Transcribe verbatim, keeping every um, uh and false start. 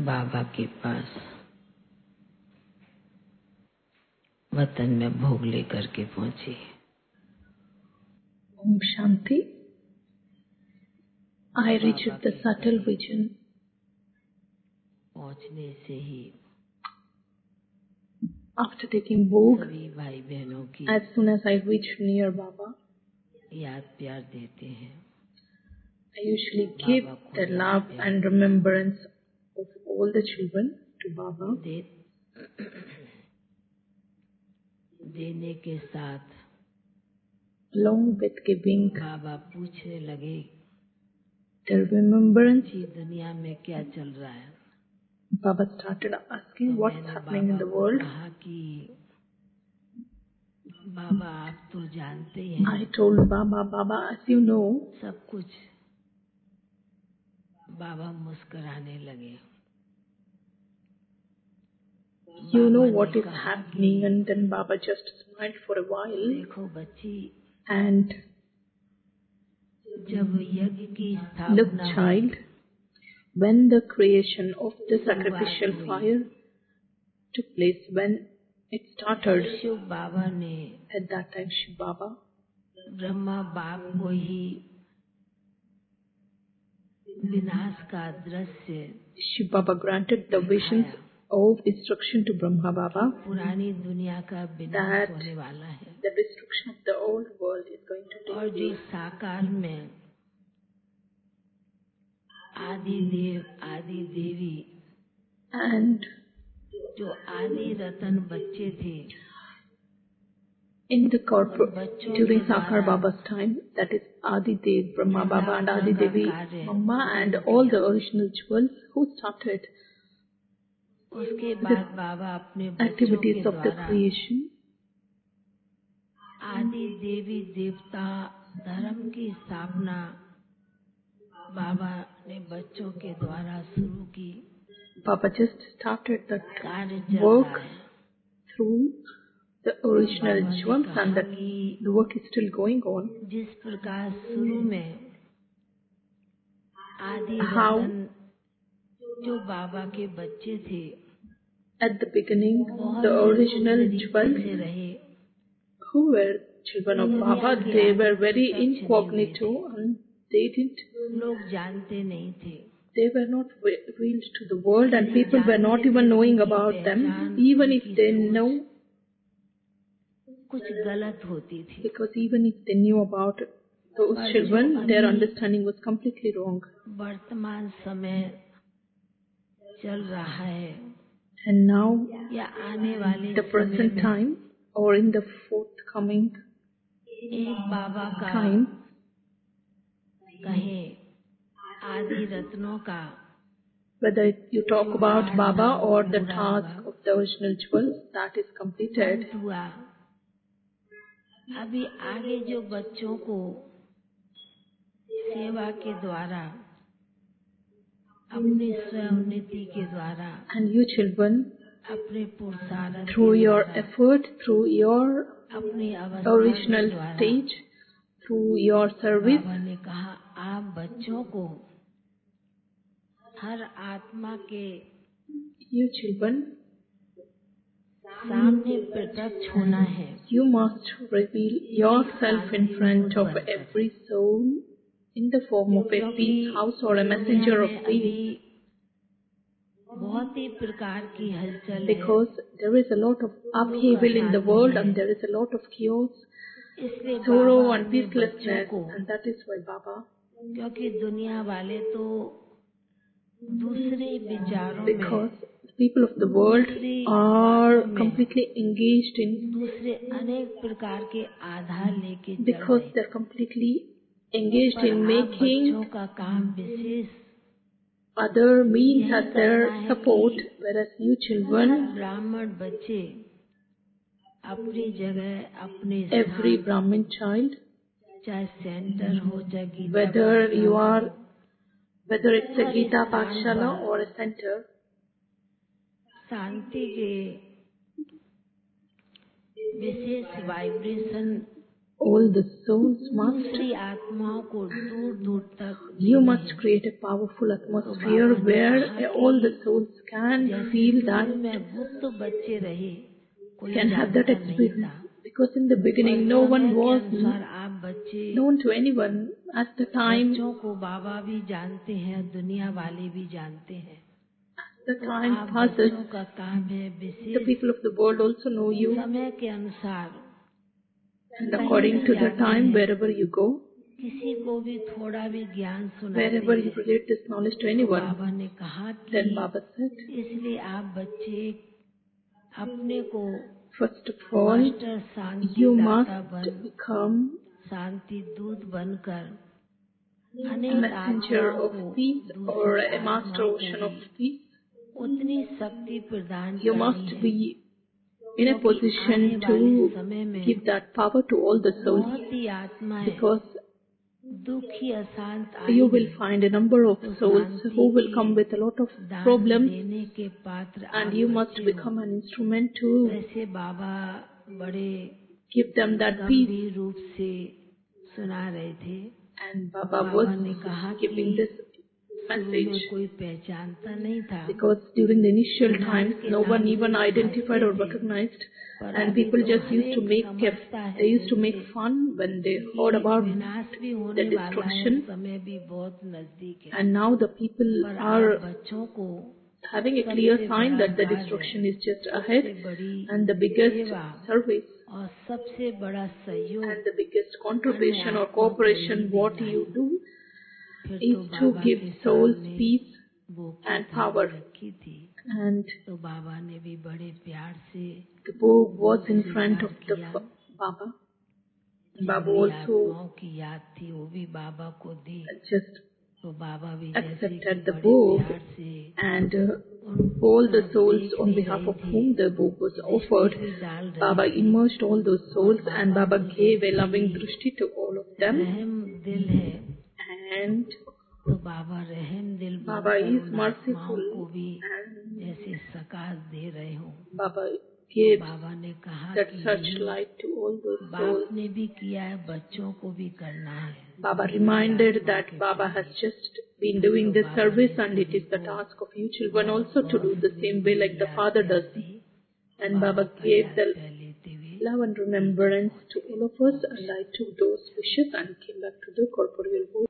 बाबा के पास वतन में भोग लेकर के पहुंची। Om Shanti. I reached the subtle vision. पहुंचने से ही After taking bhog, सभी भाई बहनों की as soon as I reached near Baba, याद प्यार देते हैं। I usually give the love and remembrance of all the children to Baba. दे, देने के साथ Along with giving बाबा पूछने लगे the remembrance, कि दुनिया में क्या चल रहा है। Baba started asking what's happening in the world. कहा कि बाबा आप तो जानते हैं I told Baba, Baba, as you know, सब कुछ। बाबा मुस्कुराने लगे। you know what is happening, and then Baba just smiled for a while. देखो बच्ची, And जब यज्ञ की look, स्थापना child, when the creation of the sacrificial fire took place, when it started, Shiv बाबा ने at that time Shiv Baba, Brahma बाप को ही विनाश का दृश्य Shiv Baba granted the visions of destruction to Brahma Baba, पुरानी दुनिया का विनाश that होने वाला है the destruction of the old world is going to और take जो place. साकार में आदि देव आदि देवी And जो आदि रतन बच्चे थे in the corporate, during Sakar Baba's time, that is Adi Dev, Brahma Baba and Adi Devi, Mama and all the original jewels who started उसके बाद बाबा अपने बच्चों activities के of the द्वारा creation, आदि देवी देवता धर्म की स्थापना बाबा ने बच्चों के द्वारा शुरू की। Baba just started that कार्य चल work रहा है। through the original बाबा ने jewels, कहा and that कि the work is still going on. जिस प्रकार शुरू में आदि How रतन जो बाबा के बच्चे थे at the beginning बहुत the ही original गुप्त तरीके से jewels रहे, who were children of Baba, they were very incognito and they didn't, लोग जानते नहीं थे। they were not re- revealed to the world, and people were not even knowing about them, even if they know, कुछ गलत होती थी। because even if they knew about those children, their understanding was completely wrong. वर्तमान समय चल रहा है And now, या आने वाले the समय present में time, or in the forthcoming एक बाबा का time, कहें आदि रत्नों का whether you talk about Baba or the task of the original jewels, that is completed. अंत हुआ। अभी आगे जो बच्चों को सेवा के द्वारा अपनी स्वउन्नति के द्वारा And you children, अपने पुरुषार्थ through के your द्वारा effort, through your अपनी अवस्था original के द्वारा stage, through your service, बाबा ने कहा आप बच्चों को हर आत्मा के you children, सामने प्रत्यक्ष होना है। you must reveal yourself in front of every soul in the form of a peace house or a messenger of peace. बहुत ही प्रकार की हलचल है, Because there is a lot of upheaval in the world and there is a lot of chaos, इसलिए sorrow Baba and अपने peacelessness, बच्चों को, and that is why Baba, क्योंकि दुनिया वाले तो दूसरे विचारों में, because the people of the world are completely engaged in, दूसरे अनेक प्रकार के आधार लेके चल because रहे, they're completely engaged पर in आप making बच्चों का काम विशेष other means as their support, whereas you children, ब्राह्मण बच्चे अपनी जगह अपने every Brahmin child, चाहे सेंटर हो चाहे गीता whether you पाठशाला are, हो, whether it's a her Gita स्थान Pathshala पर or a center, शांति के विशेष vibration all the souls must, दूसरी आत्माओं को दूर दूर तक you देनी must है। create a powerful atmosphere बाबा ने where कहा all कि the souls can जैसे feel शुरू that, में गुप्त बच्चे रहे, कोई can have that जानता नहीं experience. था, Because in the पर beginning no समय one के was अनुसार आप बच्चे known to anyone. At the time, बच्चों को बाबा भी जानते हैं, दुनिया वाले भी जानते हैं। the तो time आप passes, बच्चों का काम है the wishes people of the world also know you, समय के अनुसार, and कहीं according भी to the जाते time, हैं, wherever you go, किसी को भी थोड़ा भी ज्ञान सुनाते wherever you हैं। relate this knowledge to तो anyone, बाबा ने कहा then कि Baba said, इसलिए आप बच्चे अपने को first of all, मास्टर शांति you दाता must बन, become शांति दूत बनकर a अनेक messenger आत्माओं of को, peace or दूसरी a master आत्माओं को ocean of भी peace. उतनी शक्ति प्रदान You करनी must है, be in a क्योंकि आने position वाले to समय में give that power to all the souls, बहुत ही आत्माएं because दुखी अशांत you will आएंगी, find a number of तो souls शांति who will की come with a lot of दान problems, देने के पात्र आप and you must बच्चे हो। become an instrument to वैसे बाबा बड़े give them that peace. गंभीर रूप से सुना रहे थे। And Baba बाबा was ने कहा giving कि this शुरू message में कोई पहचानता नहीं था, because during the initial समाज times के no one नाम even से identified or हंसते थे, recognized, पर and अभी people तो just हर used to एक make a, समझता है they used to make जैसे fun when they कि heard about विनाश भी the होने वाला है, destruction, समय भी बहुत नजदीक है। and now the people पर are आप बच्चों को having a clear सबसे sign बड़ा that the कार्य, destruction is just सबसे ahead, बड़ी and the biggest सेवा service और सबसे बड़ा सहयोग and the biggest contribution अन्य or आत्मा को cooperation ही what देना you है। do फिर is तो to बाबा give के souls सामने peace वो की and थाली power. रखी थी, And तो बाबा ने भी बड़े प्यार से the Boog was in front स्वीकार of the किया। fa- Baba. Baba जितनी also आत्माओं की याद थी वो भी बाबा को दी, just तो बाबा भी जैसे कि accepted the बड़े Boog, प्यार से and uh, उन all the तरफ souls देख on भी behalf रहे of थे, whom the Boog was दृष्टि offered, भी डाल रहे Baba थे। immersed all those souls, और and बाबा Baba को gave a जैसे loving he drishti to all of them. रहम दिल है, And तो बाबा रहम दिल Baba बनकर is उन आत्माओं merciful, को भी and जैसे सकाश दे रहे हो। Baba तो gives बाबा ने कहा that कि such यही light to all those बाप souls. ने भी किया है, बच्चों को भी करना है। Baba दूसरी reminded आत्माओं that के Baba प्रति। has just been doing तो this बाबा service, ने and it सभी is the को task of you children बहुत also to do बहुत the same way like the याद Father प्यार does. The. And Baba Baba का gave याद the प्यार लेते हुए love and remembrance to all of us, and I took those wishes and came back to the corporeal world.